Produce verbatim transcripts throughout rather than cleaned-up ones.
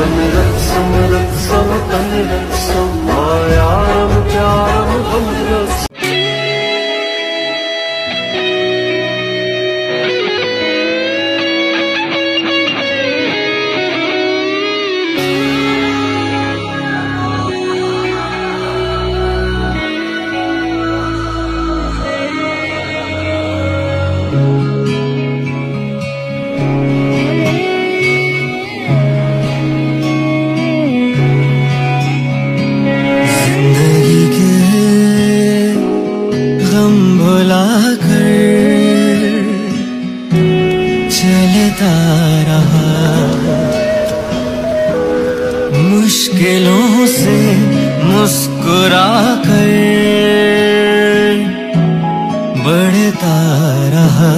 One रत्सम रत्सम तन रत्सम मायाम प्यारम हम रत्सम। चलता रहा मुश्किलों से मुस्कुरा कर, बढ़ता रहा।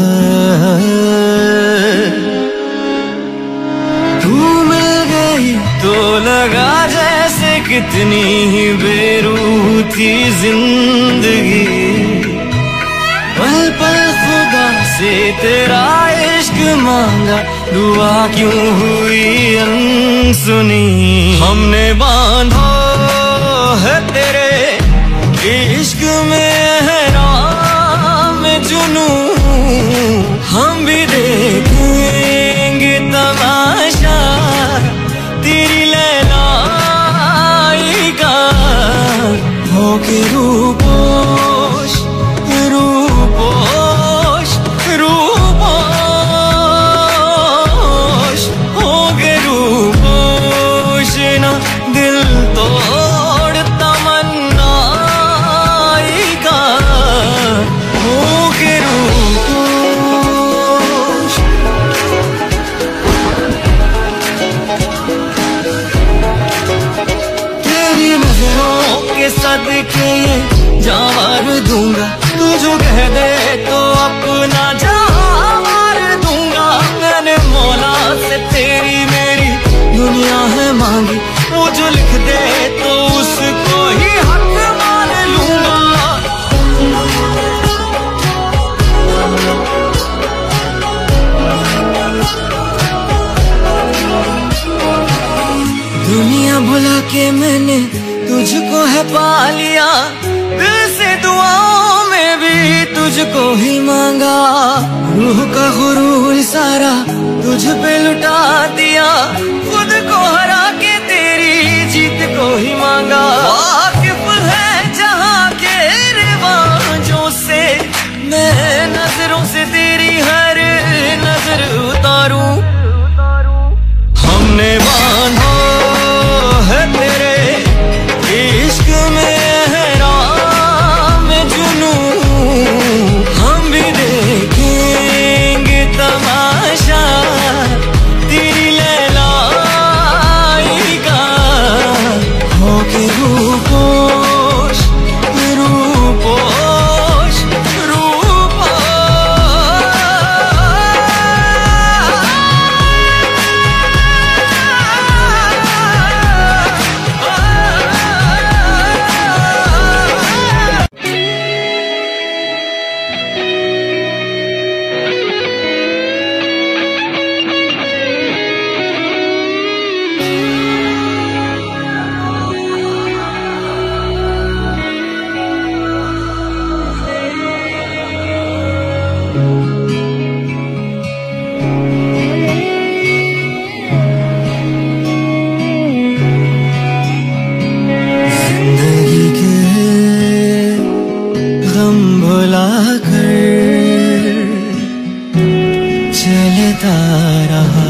तू मिल गई तो लगा जैसे कितनी ही बेरूह थी जिंदगी। पल पल खुदा से तेरा इश्क मांगा, दुआ क्यों हुई अनसुनी। हमने बांधा है तेरे इश्क में एहराम जुनू, हम भी देखेंगे तमाशा तेरी लैलाई का। होके रूपोश रूपोश रूपोश, होके रूपोश ना दिल तोड़ तमन्नाई का। होके रूपोश तेरी नजरों के सदके ये जान दूंगा। तू जो कह दे तो अपना जान मार दूंगा। मैंने मौला से तेरी मेरी दुनिया है मांगी, वो जो लिख दे तो उसको ही हक मान लूंगा। दुनिया भुला के मैंने तुझको है पा लिया, दिल से दुआओं में भी तुझको ही मांगा। रूह का गुरूर सारा तुझ पे लुटा दिया, खुद को हरा के तेरी जीत को ही मांगा। वाकिफ है जहाँ के रिवाजों से, मैं नजरों से तेरी हर नजर उतारूं। हमने बांधा है तेरे इश्क में एहराम जुनू, हम भी देखेंगे तमाशा तेरी लैलाई का। होके रूपोश रूपोश रूपोश, जिंदगी के गम भुला कर चलता रहा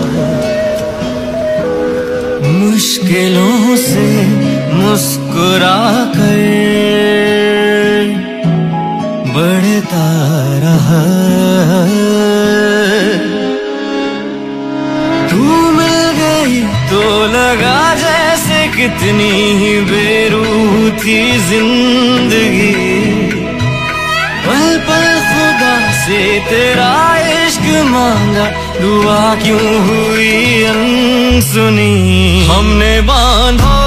मुश्किलों से मुस्कुरा कर, बढ़ता रहा। तू मिल गई तो लगा जैसे कितनी ही बेरूह थी जिंदगी। पल पल खुदा से तेरा इश्क मांगा, दुआ क्यों हुई अनसुनी। हमने बांधा